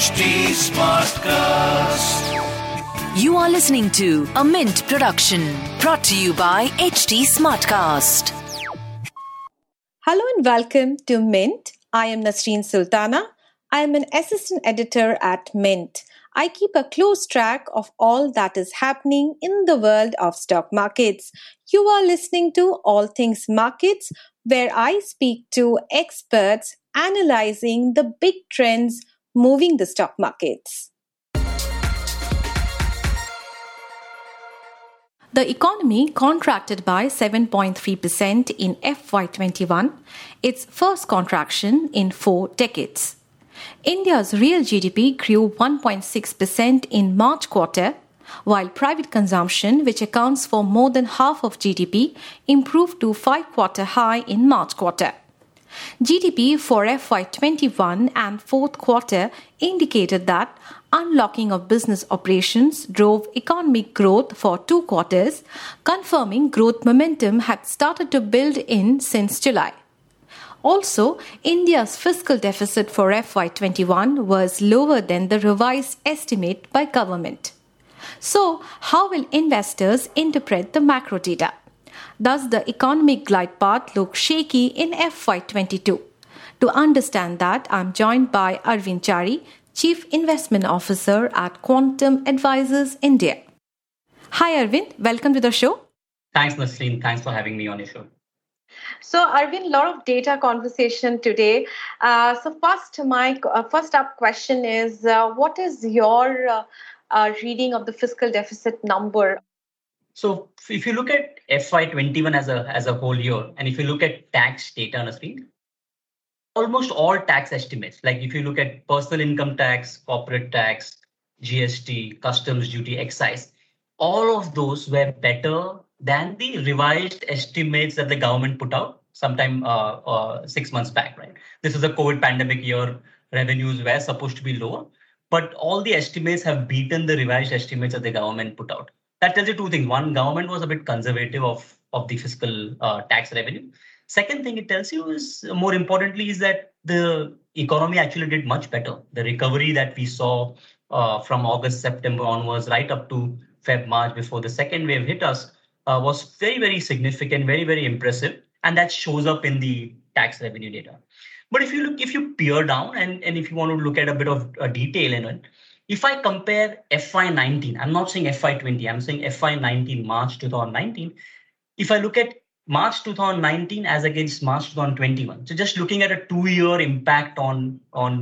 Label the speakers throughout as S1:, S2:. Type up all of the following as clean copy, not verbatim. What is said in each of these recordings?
S1: HT Smartcast.
S2: You are listening to a Mint production brought to you by HT Smartcast.
S3: Hello and welcome to Mint. I am Nasreen Sultana. I am an assistant editor at Mint. I keep a close track of all that is happening in the world of stock markets. You are listening to All Things Markets, where I speak to experts analyzing the big trends moving the stock markets. The economy contracted by 7.3% in FY21, its first contraction in 4 decades. India's real GDP grew 1.6% in March quarter, while private consumption, which accounts for more than half of GDP, improved to 5-quarter high in March quarter. GDP for FY21 and fourth quarter indicated that unlocking of business operations drove economic growth for 2 quarters, confirming growth momentum had started to build in since July. Also, India's fiscal deficit for FY21 was lower than the revised estimate by government. So, how will investors interpret the macro data? Does the economic glide path look shaky in FY22? To understand that, I'm joined by Arvind Chari, Chief Investment Officer at Quantum Advisors India. Hi Arvind, welcome to the show.
S4: Thanks Nasreen, thanks for having me on your show.
S3: So Arvind, a lot of data conversation today. My first up question is, what is your reading of the fiscal deficit number?
S4: So if you look at FY21 as a whole year, and if you look at tax data, Nasreen, almost all tax estimates, like if you look at personal income tax, corporate tax, GST, customs duty, excise, all of those were better than the revised estimates that the government put out sometime 6 months back, right? This is a COVID pandemic year. Revenues were supposed to be lower, but all the estimates have beaten the revised estimates that the government put out. That tells you 2 things. One, government was a bit conservative of the fiscal tax revenue. Second thing it tells you is, more importantly, is that the economy actually did much better. The recovery that we saw from August, September onwards, right up to Feb, March, before the second wave hit us, was very, very significant, very, very impressive. And that shows up in the tax revenue data. But if you peer down and if you want to look at a bit of detail in it, if I compare FY19, I'm not saying FY20, I'm saying FY19, March 2019. If I look at March 2019 as against March 2021, so just looking at a 2-year impact on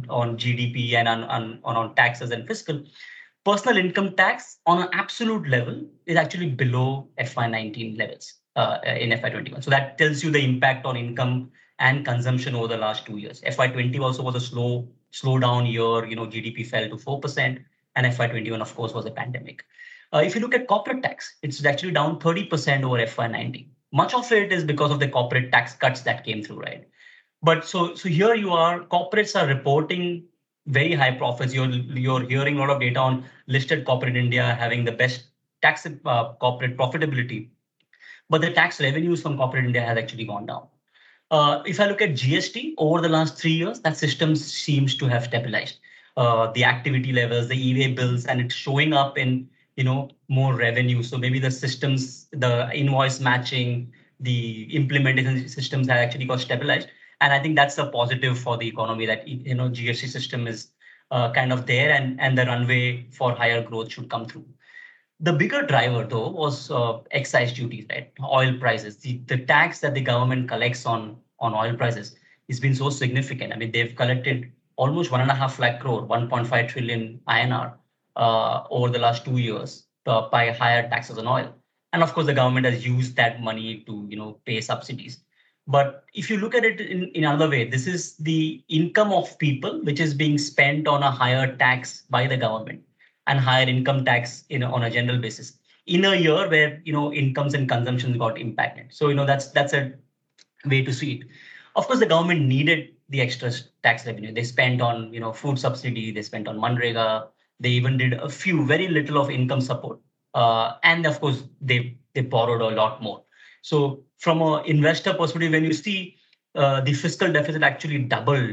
S4: GDP and on taxes and fiscal, personal income tax on an absolute level is actually below FY19 levels in FY21. So that tells you the impact on income and consumption over the last 2 years. FY20 also was a slowdown year. GDP fell to 4%, and FY21, of course, was a pandemic. If you look at corporate tax, it's actually down 30% over FY19. Much of it is because of the corporate tax cuts that came through, right? But so here you are, corporates are reporting very high profits. You're hearing a lot of data on listed corporate India having the best tax corporate profitability. But the tax revenues from corporate India has actually gone down. If I look at GST over the last 3 years, that system seems to have stabilized. The activity levels, the e-way bills, and it's showing up in more revenue. So maybe the systems, the invoice matching, the implementation systems have actually got stabilized. And I think that's a positive for the economy that GST system is kind of there, and the runway for higher growth should come through. The bigger driver, though, was excise duties, right? Oil prices. The tax that the government collects on oil prices has been so significant. I mean, they've collected almost 1.5 lakh crore, 1.5 trillion INR over the last 2 years by higher taxes on oil. And of course, the government has used that money to pay subsidies. But if you look at it in another way, this is the income of people which is being spent on a higher tax by the government and higher income tax on a general basis in a year where incomes and consumption got impacted. So that's a way to see it. Of course, the government needed the extra tax revenue. They spent on food subsidy, they spent on Manrega, they even did very little of income support, and of course they borrowed a lot more. So from an investor perspective, when you see the fiscal deficit actually doubled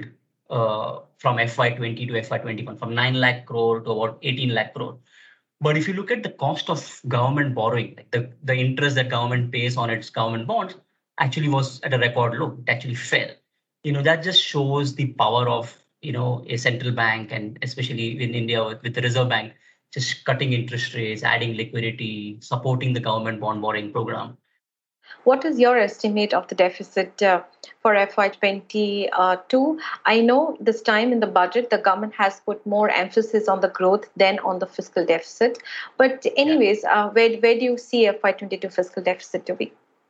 S4: from FY20 to FY21, from 9 lakh crore to about 18 lakh crore. But if you look at the cost of government borrowing, like the interest that government pays on its government bonds actually was at a record low. It actually fell. That just shows the power of, a central bank, and especially in India with the Reserve Bank, just cutting interest rates, adding liquidity, supporting the government bond borrowing program.
S3: What is your estimate of the deficit for FY22? I know this time in the budget, the government has put more emphasis on the growth than on the fiscal deficit. But anyways, where do you see FY22 fiscal deficit to be?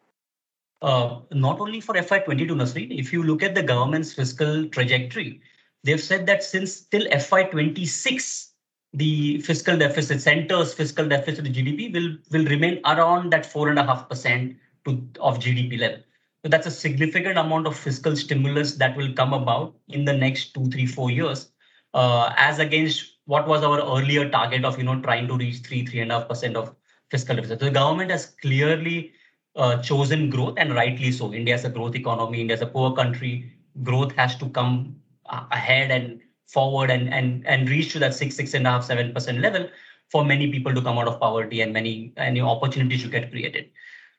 S4: Not only for FY22, Nasreen, if you look at the government's fiscal trajectory, they've said that since till FY26, the fiscal deficit, center's fiscal deficit to GDP will remain around that 4.5% of GDP level. So that's a significant amount of fiscal stimulus that will come about in the next 2, 3, 4 years, as against what was our earlier target of trying to reach 3.5% of fiscal deficit. So the government has clearly chosen growth, and rightly so. India is a growth economy. India is a poor country. Growth has to come ahead and forward and reach to that 6.5%, 7% level for many people to come out of poverty and many opportunities to get created.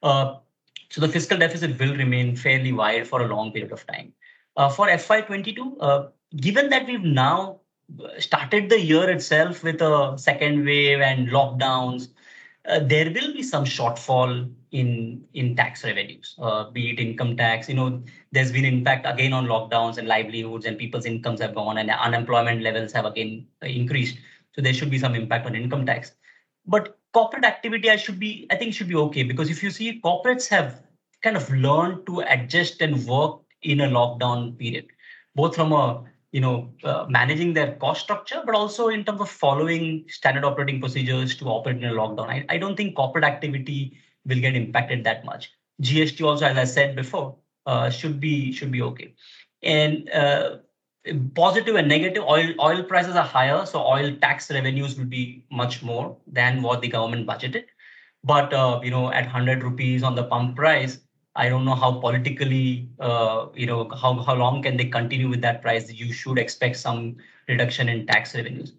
S4: So the fiscal deficit will remain fairly wide for a long period of time. For FY22, given that we've now started the year itself with a second wave and lockdowns, there will be some shortfall in tax revenues, be it income tax. There's been impact again on lockdowns and livelihoods, and people's incomes have gone, and unemployment levels have again increased. So there should be some impact on income tax. But corporate activity, I think should be okay, because if you see, corporates have kind of learned to adjust and work in a lockdown period, both from managing their cost structure, but also in terms of following standard operating procedures to operate in a lockdown. I don't think corporate activity will get impacted that much. GST also, as I said before, should be okay. And positive and negative, oil prices are higher, so oil tax revenues will be much more than what the government budgeted. But at 100 rupees on the pump price, I don't know how politically, how long can they continue with that price. You should expect some reduction in tax revenues.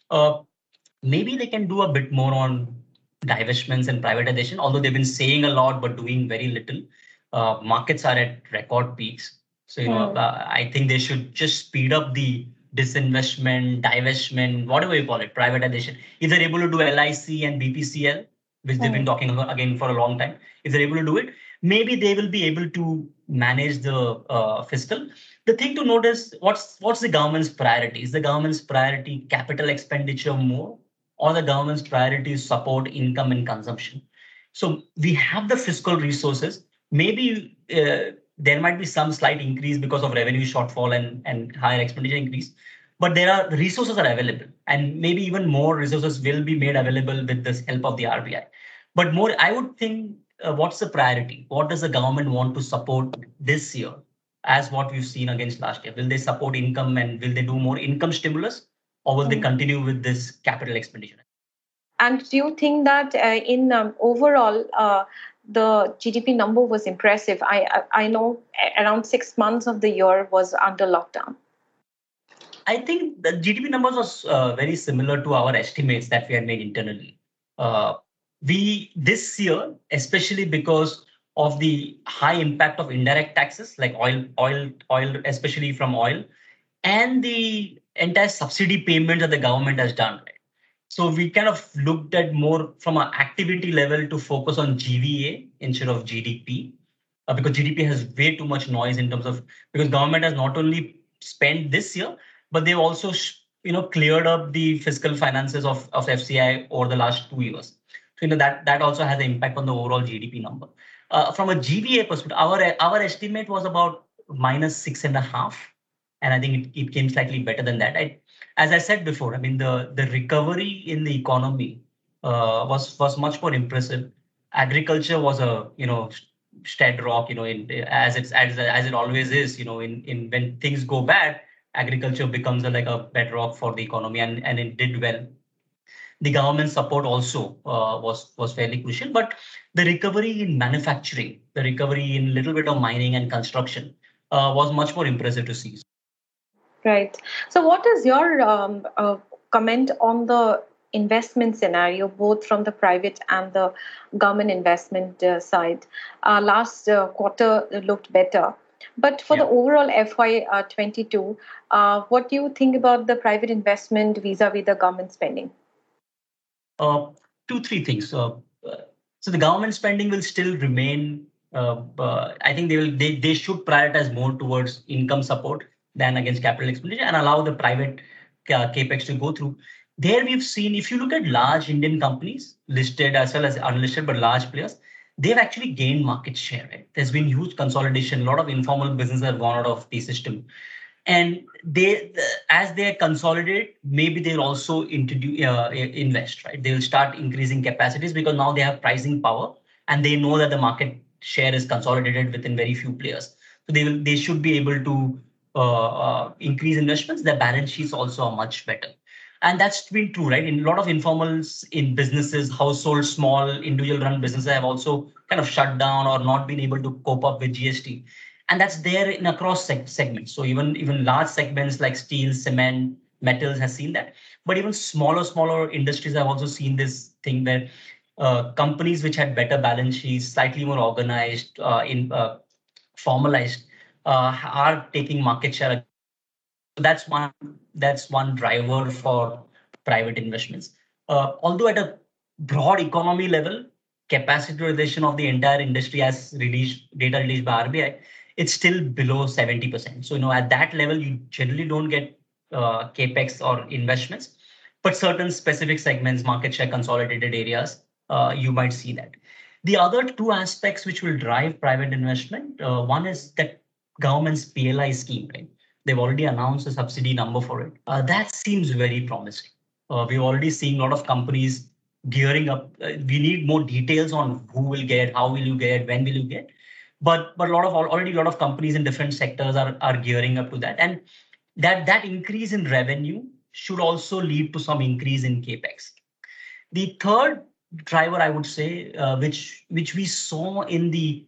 S4: Maybe they can do a bit more on divestments and privatization, although they've been saying a lot but doing very little. Markets are at record peaks. So, I think they should just speed up the disinvestment, divestment, whatever you call it, privatization. If they're able to do LIC and BPCL, which they've been talking about again for a long time, if they're able to do it, maybe they will be able to manage the fiscal. The thing to notice, what's the government's priority? Is the government's priority capital expenditure more, or the government's priority is support income and consumption? So we have the fiscal resources. Maybe there might be some slight increase because of revenue shortfall and higher expenditure increase, but the resources are available, and maybe even more resources will be made available with the help of the RBI. But more, I would think, what's the priority? What does the government want to support this year as what we've seen against last year? Will they support income, and will they do more income stimulus, or will they continue with this capital expenditure?
S3: And do you think that in overall, the GDP number was impressive? I know around 6 months of the year was under lockdown.
S4: I think the GDP numbers was very similar to our estimates that we had made internally. This year, especially because of the high impact of indirect taxes like oil, especially from oil, and the entire subsidy payment that the government has done. Right? So we kind of looked at more from an activity level to focus on GVA instead of GDP, because GDP has way too much noise in terms of, because government has not only spent this year, but they've also cleared up the fiscal finances of FCI over the last 2 years. So that also has an impact on the overall GDP number. From a GVA perspective, our estimate was about -6.5%, and I think it came slightly better than that. As I said before, I mean the recovery in the economy was much more impressive. Agriculture was a stead rock, as it always is. In when things go bad, agriculture becomes like a bedrock for the economy, and it did well. The government support also was fairly crucial, but the recovery in manufacturing, the recovery in little bit of mining and construction was much more impressive to see.
S3: Right. So, what is your comment on the investment scenario, both from the private and the government investment side? Last quarter looked better. But for the
S4: Yeah.
S3: overall FY22, what do you think about the private investment vis-a-vis the government spending?
S4: Uh, Two, three things. So the government spending will still remain. I think they should prioritize more towards income support than against capital expenditure and allow the private capex to go through. There we've seen, if you look at large Indian companies, listed as well as unlisted, but large players, they've actually gained market share. Right? There's been huge consolidation. A lot of informal businesses have gone out of the system, and as they consolidate, maybe they'll also introduce invest, right? They'll start increasing capacities because now they have pricing power and they know that the market share is consolidated within very few players, so they should be able to increase investments. Their balance sheets also are much better, and that's been true, right? In a lot of informals in businesses, household, small individual run businesses have also kind of shut down or not been able to cope up with GST, and that's there in across segments. So even large segments like steel, cement, metals has seen that, but even smaller industries have also seen this thing where companies which had better balance sheets, slightly more organized, in formalized, are taking market share. So that's one driver for private investments. Although at a broad economy level, capacity utilization of the entire industry, as released data released by RBI, it's still below 70%. So at that level, you generally don't get capex or investments, but certain specific segments, market share consolidated areas, you might see that. The other two aspects which will drive private investment, one is that government's PLI scheme, right? They've already announced a subsidy number for it. That seems very promising. We're already seeing a lot of companies gearing up. We need more details on who will get, how will you get, when will you get. But already a lot of companies in different sectors are gearing up to that, and that increase in revenue should also lead to some increase in capex. The third driver, I would say, which we saw in the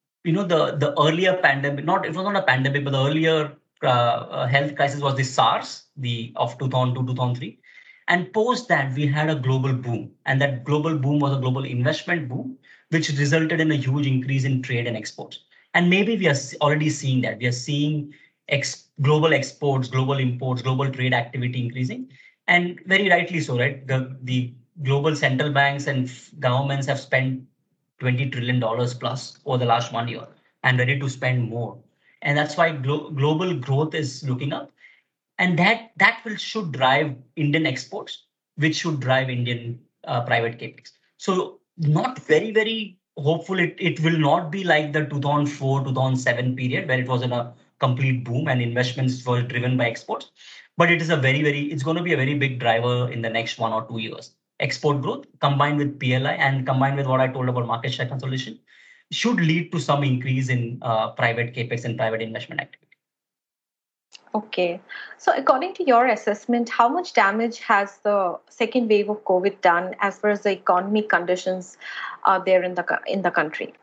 S4: the earlier pandemic, not it was not a pandemic, but the earlier health crisis was the SARS, the of 2002 2003, and post that we had a global boom, and that global boom was a global investment boom, which resulted in a huge increase in trade and exports. And maybe we are already seeing that. We are seeing global exports, global imports, global trade activity increasing, and very rightly so, right? The global central banks and governments have spent $20 trillion plus over the last 1 year and ready to spend more. And that's why global growth is looking up. And that will should drive Indian exports, which should drive Indian private capex. So not very, very hopeful. It will not be like the 2004, 2007 period where it was in a complete boom and investments were driven by exports. But it is it's going to be a very big driver in the next 1 or 2 years. Export growth combined with PLI and combined with what I told about market share consolidation should lead to some increase in private capex and private investment activity.
S3: Okay. So, according to your assessment, how much damage has the second wave of COVID done as far as the economic conditions are there in the country?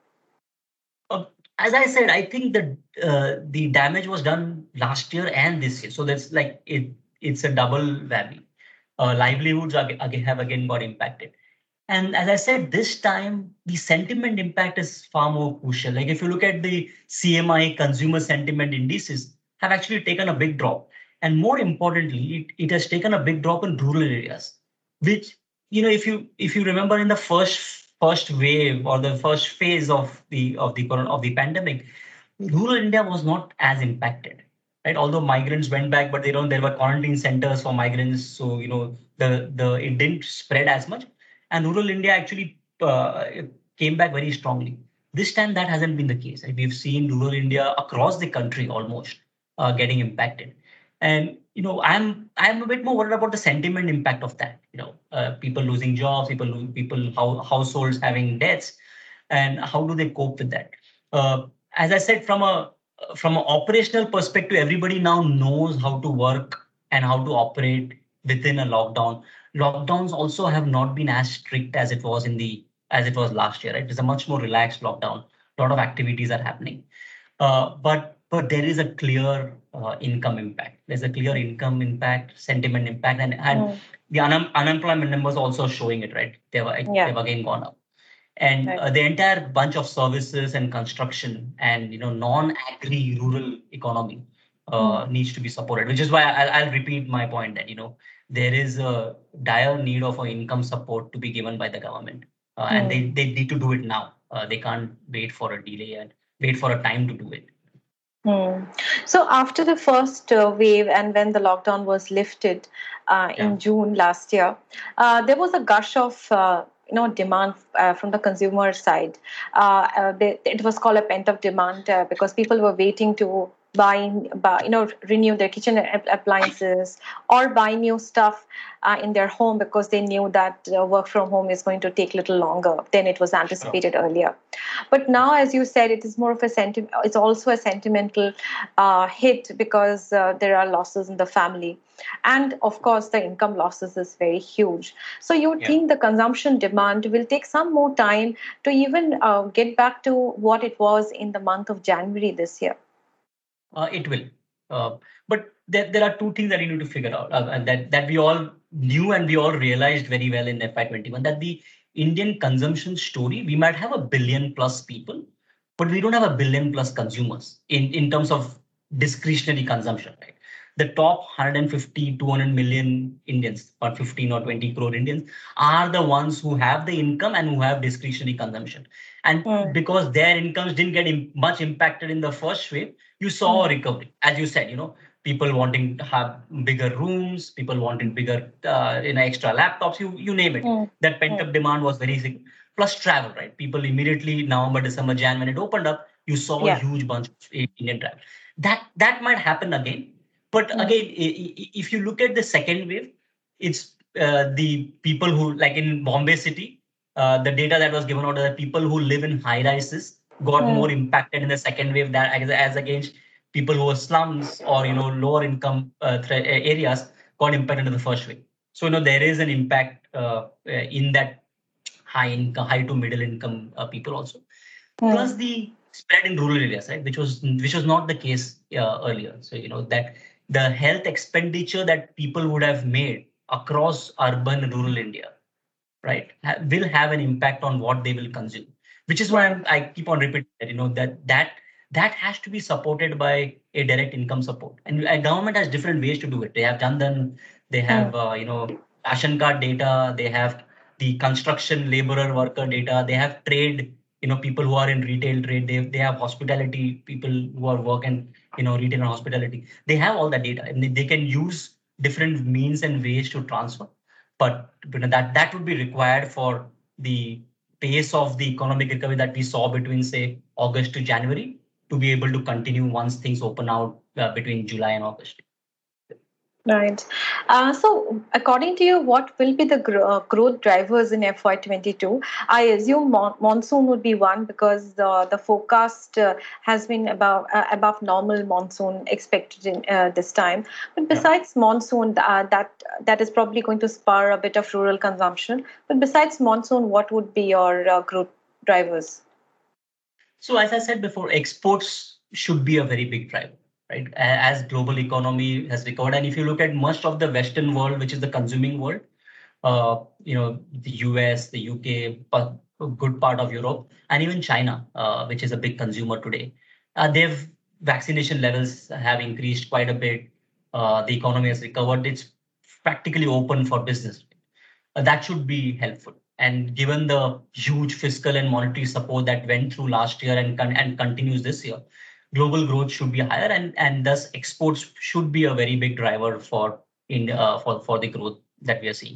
S4: As I said, I think that the damage was done last year and this year, so that's like it's a double whammy. Livelihoods have again got impacted. And as I said, this time the sentiment impact is far more crucial. Like if you look at the CMI consumer sentiment indices have actually taken a big drop. And more importantly, it has taken a big drop in rural areas, which, if you remember in the first wave or the first phase of the pandemic, rural India was not as impacted, right? Although migrants went back, but there were quarantine centers for migrants, so the it didn't spread as much, and rural India actually came back very strongly. This time that hasn't been the case. Right? We've seen rural India across the country almost getting impacted, and I'm a bit more worried about the sentiment impact of that. People losing jobs, households having debts, and how do they cope with that? As I said, from an operational perspective, everybody now knows how to work and how to operate within a lockdown. Lockdowns also have not been as strict as it was as it was last year. Right? It's a much more relaxed lockdown. A lot of activities are happening, but but there is a clear income impact. There's a clear income impact, sentiment impact, and the unemployment numbers also showing it, right? They've again gone up. And the entire bunch of services and construction and non-agri rural economy needs to be supported, which is why I'll repeat my point that there is a dire need of income support to be given by the government, and they need to do it now. They can't wait for a delay and wait for a time to do it.
S3: So after the first wave and when the lockdown was lifted in June last year, there was a gush of demand from the consumer side. It was called a pent-up demand because people were waiting to renew their kitchen appliances or buy new stuff in their home because they knew that work from home is going to take a little longer than it was anticipated earlier. But now, as you said, it is more of a it's also a sentimental hit because there are losses in the family. And of course, the income losses is very huge. So you think the consumption demand will take some more time to even get back to what it was in the month of January this year?
S4: It will. But there are two things that you need to figure out, and that we all knew and we all realized very well in FY21, that the Indian consumption story, we might have 1 billion plus people, but we don't have 1 billion plus consumers in terms of discretionary consumption, right? The top 150, 200 million Indians, or 15 or 20 crore Indians, are the ones who have the income and who have discretionary consumption. And because their incomes didn't get much impacted in the first wave, you saw a recovery. As you said, people wanting to have bigger rooms, people wanting bigger, extra laptops, you name it. That pent-up demand was very significant. Plus travel, right? People immediately, November, December, Jan, when it opened up, you saw a huge bunch of Indian travel. That might happen again. But again, if you look at the second wave, it's the people who, like in Bombay City, the data that was given out that people who live in high rises got more impacted in the second wave as against people who are slums or lower income areas got impacted in the first wave. So there is an impact in that high to middle income people also. Plus the spread in rural areas, right, which was not the case earlier. So that the health expenditure that people would have made across urban and rural India, right, will have an impact on what they will consume, which is why I keep on repeating that has to be supported by a direct income support. And a government has different ways to do it. They have Jan Dhan, they have ration card data, they have the construction laborer worker data, they have trade, people who are in retail trade, they have hospitality people who are working, retail and hospitality. They have all that data and they can use different means and ways to transfer. But that would be required for the pace of the economic recovery that we saw between, say, August to January to be able to continue once things open out between July and August.
S3: Right. So according to you, what will be the growth drivers in FY22? I assume monsoon would be one because the forecast has been above normal monsoon expected in this time. But besides monsoon, that is probably going to spur a bit of rural consumption. But besides monsoon, what would be your growth drivers?
S4: So as I said before, exports should be a very big driver. Right, as global economy has recovered, and if you look at most of the Western world, which is the consuming world, the US, the UK, a good part of Europe, and even China, which is a big consumer today, vaccination levels have increased quite a bit. The economy has recovered. It's practically open for business. That should be helpful. And given the huge fiscal and monetary support that went through last year and continues this year, global growth should be higher, and thus exports should be a very big driver for the growth that we are seeing.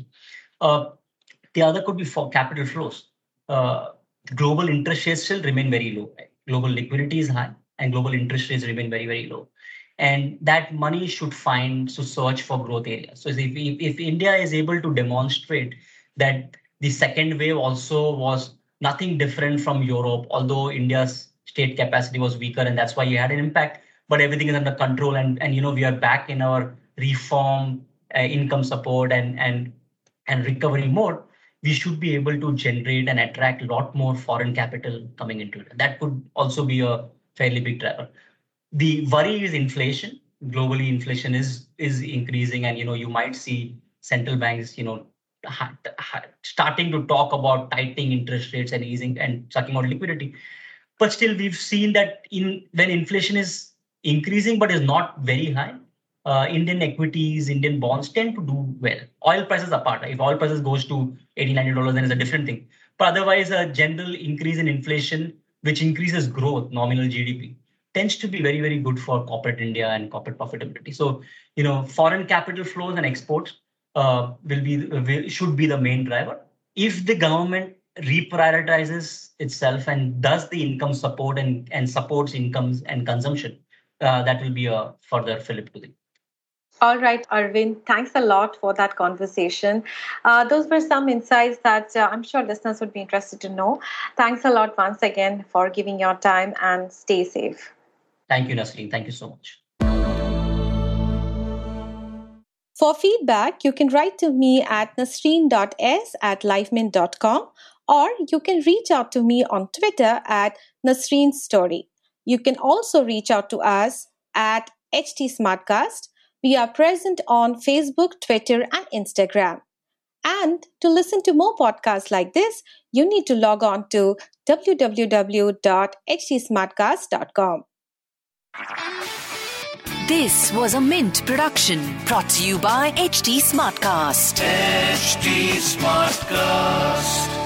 S4: The other could be for capital flows. Global interest rates still remain very low. Right? Global liquidity is high, and global interest rates remain very, very low. And that money should search for growth areas. So if India is able to demonstrate that the second wave also was nothing different from Europe, although India's state capacity was weaker, and that's why you had an impact. But everything is under control, and we are back in our reform, income support, and recovery mode. We should be able to generate and attract a lot more foreign capital coming into it. That could also be a fairly big driver. The worry is inflation. Globally, inflation is increasing, and you might see central banks, starting to talk about tightening interest rates and easing and sucking out liquidity. But still, we've seen that when inflation is increasing but is not very high, Indian equities, Indian bonds tend to do well. Oil prices apart. If oil prices goes to $80, $90, then it's a different thing. But otherwise, a general increase in inflation, which increases growth, nominal GDP, tends to be very, very good for corporate India and corporate profitability. So, foreign capital flows and exports should be the main driver. If the government reprioritizes itself and does the income support and supports incomes and consumption, that will be a further fillip to the.
S3: All right, Arvind, thanks a lot for that conversation. Those were some insights that I'm sure listeners would be interested to know. Thanks a lot once again for giving your time, and stay safe.
S4: Thank you, Nasreen. Thank you so much.
S3: For feedback, you can write to me at nasreen.s@lifemint.com, or you can reach out to me on Twitter at Nasreen Story. You can also reach out to us at HT Smartcast. We are present on Facebook, Twitter, and Instagram. And to listen to more podcasts like this, you need to log on to www.htsmartcast.com.
S2: This was a Mint production brought to you by HT Smartcast.
S1: HT Smartcast.